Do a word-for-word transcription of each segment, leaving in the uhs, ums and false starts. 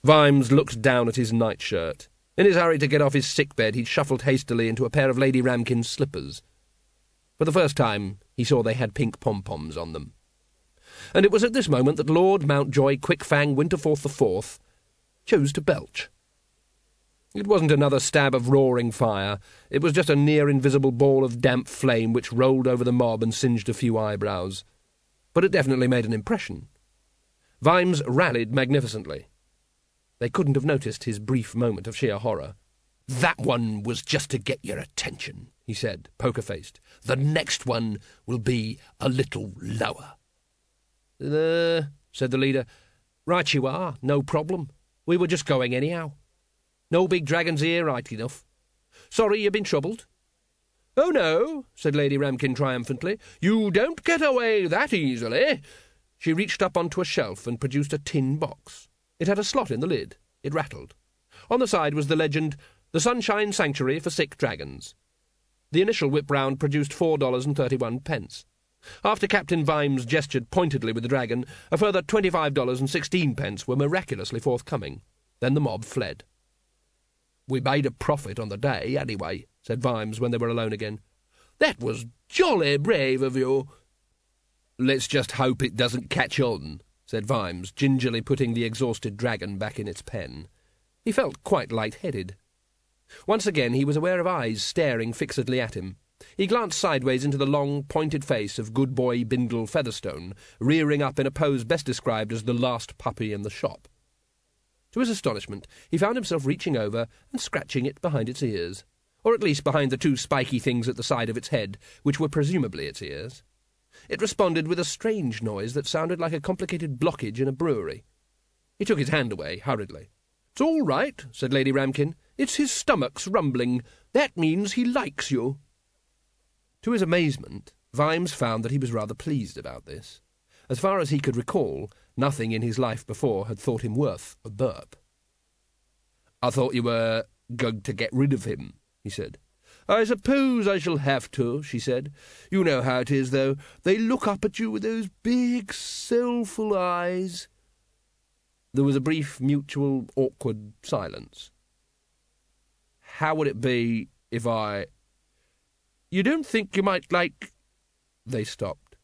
Vimes looked down at his nightshirt. In his hurry to get off his sickbed, he'd shuffled hastily into a pair of Lady Ramkin's slippers. For the first time, he saw they had pink pom-poms on them. And it was at this moment that Lord Mountjoy Quickfang Winterforth the Fourth chose to belch. It wasn't another stab of roaring fire. It was just a near-invisible ball of damp flame which rolled over the mob and singed a few eyebrows. But it definitely made an impression. Vimes rallied magnificently. They couldn't have noticed his brief moment of sheer horror. "That one was just to get your attention," he said, poker-faced. "The next one will be a little lower." Uh, said the leader. "Right you are, no problem. We were just going anyhow. No big dragons here, right enough. Sorry you've been troubled." "Oh, no," said Lady Ramkin triumphantly. "You don't get away that easily." She reached up onto a shelf and produced a tin box. It had a slot in the lid. It rattled. On the side was the legend, "The Sunshine Sanctuary for Sick Dragons." The initial whip round produced four dollars and thirty-one pence. After Captain Vimes gestured pointedly with the dragon, a further twenty-five dollars and sixteen pence were miraculously forthcoming. Then the mob fled. "We made a profit on the day, anyway," said Vimes when they were alone again. "That was jolly brave of you." "Let's just hope it doesn't catch on," said Vimes, gingerly putting the exhausted dragon back in its pen. He felt quite light-headed. Once again he was aware of eyes staring fixedly at him. He glanced sideways into the long, pointed face of good boy Bindle Featherstone, rearing up in a pose best described as the last puppy in the shop. To his astonishment, he found himself reaching over and scratching it behind its ears, or at least behind the two spiky things at the side of its head, which were presumably its ears. It responded with a strange noise that sounded like a complicated blockage in a brewery. He took his hand away, hurriedly. "It's all right," said Lady Ramkin. "It's his stomach's rumbling. That means he likes you." To his amazement, Vimes found that he was rather pleased about this. As far as he could recall, nothing in his life before had thought him worth a burp. "I thought you were going to get rid of him," he said. "I suppose I shall have to," she said. "You know how it is, though. They look up at you with those big, soulful eyes." There was a brief, mutual, awkward silence. "How would it be if I... You don't think you might like..." They stopped.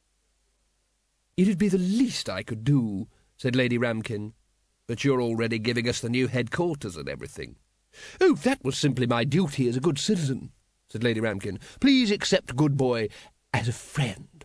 "It'd be the least I could do," said Lady Ramkin. "But you're already giving us the new headquarters and everything." "Oh, that was simply my duty as a good citizen," said Lady Ramkin. "Please accept Good Boy as a friend."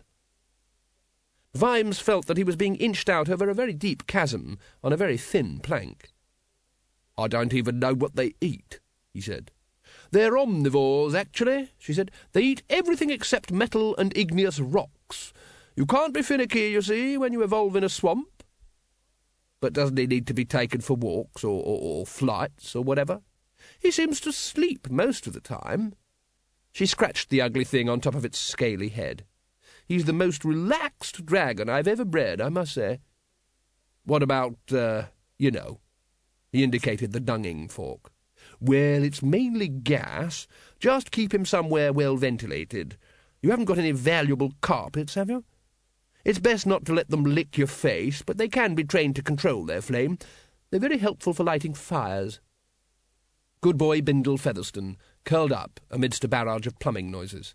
Vimes felt that he was being inched out over a very deep chasm on a very thin plank. "I don't even know what they eat," he said. "They're omnivores, actually," she said. "They eat everything except metal and igneous rocks. You can't be finicky, you see, when you evolve in a swamp." "But doesn't he need to be taken for walks or, or, or flights or whatever?" "He seems to sleep most of the time." She scratched the ugly thing on top of its scaly head. "He's the most relaxed dragon I've ever bred, I must say." "What about, uh, you know?" He indicated the dunging fork. "Well, it's mainly gas. Just keep him somewhere well ventilated. You haven't got any valuable carpets, have you? It's best not to let them lick your face, but they can be trained to control their flame. They're very helpful for lighting fires." Good boy Bindle Featherstone curled up amidst a barrage of plumbing noises.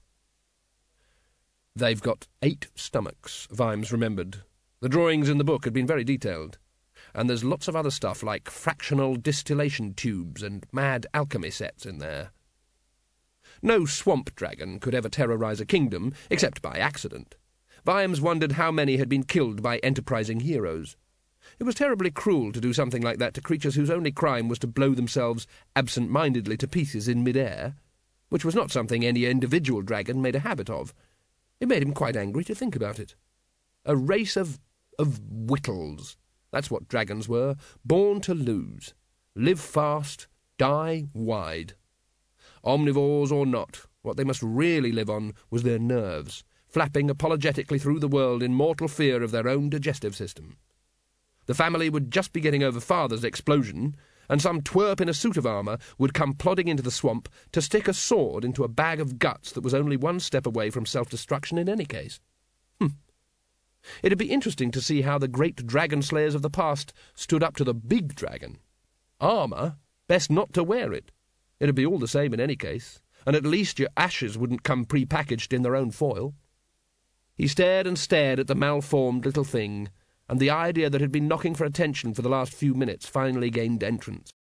"They've got eight stomachs," Vimes remembered. The drawings in the book had been very detailed. "And there's lots of other stuff like fractional distillation tubes and mad alchemy sets in there." No swamp dragon could ever terrorise a kingdom, except by accident. Vimes wondered how many had been killed by enterprising heroes. It was terribly cruel to do something like that to creatures whose only crime was to blow themselves absent-mindedly to pieces in mid-air, which was not something any individual dragon made a habit of. It made him quite angry to think about it. A race of... of whittles. That's what dragons were, born to lose. Live fast, die wide. Omnivores or not, what they must really live on was their nerves, flapping apologetically through the world in mortal fear of their own digestive system. The family would just be getting over father's explosion, and some twerp in a suit of armour would come plodding into the swamp to stick a sword into a bag of guts that was only one step away from self-destruction in any case. Hm. It'd be interesting to see how the great dragon slayers of the past stood up to the big dragon. Armour? Best not to wear it. It'd be all the same in any case, and at least your ashes wouldn't come pre-packaged in their own foil. He stared and stared at the malformed little thing, and the idea that had been knocking for attention for the last few minutes finally gained entrance.